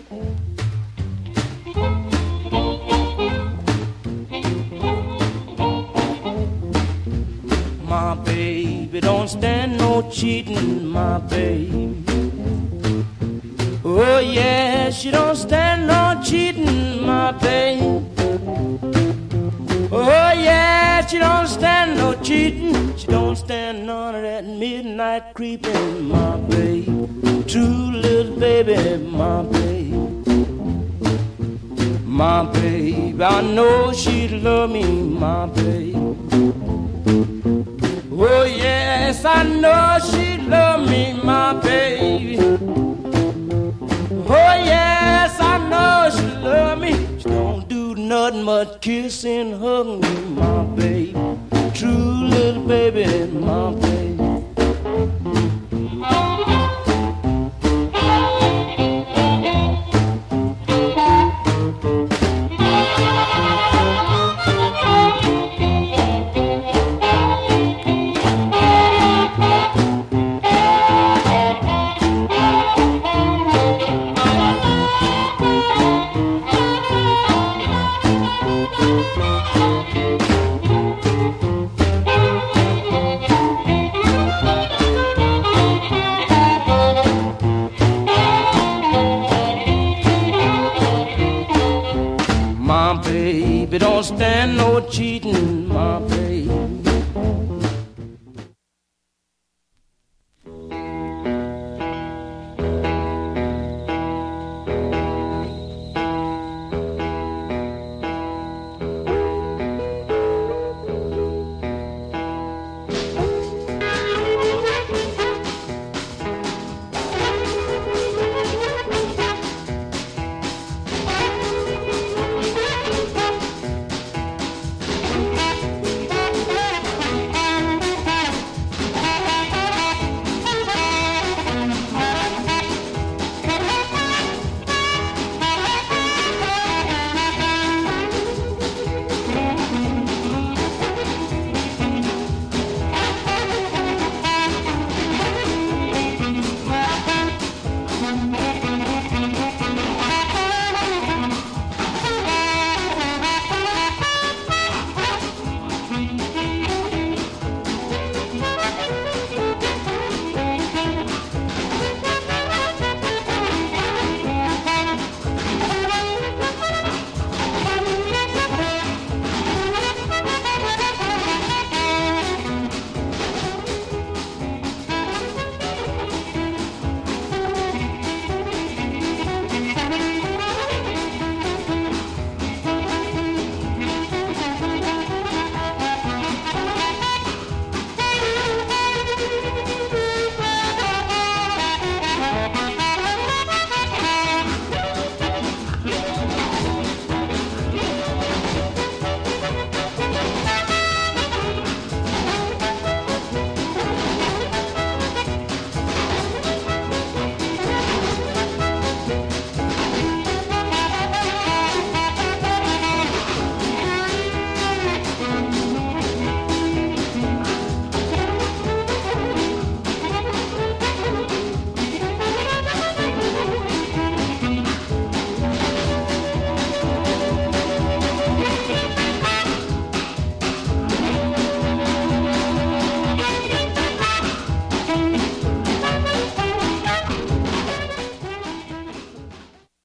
My baby don't stand no cheating, my baby. Oh yeah, she don't stand no cheating, my baby. Oh yeah, she don't stand no cheating. She don't stand none of that midnight creeping, my baby. True little baby, my baby. My baby, I know she'd love me, my baby. Oh yes, I know she'd love me, my baby. Oh yes, I know she'd love me. She don't do nothing but kiss and hug me, my baby. True little baby, my baby. My baby don't stand no cheating, my baby.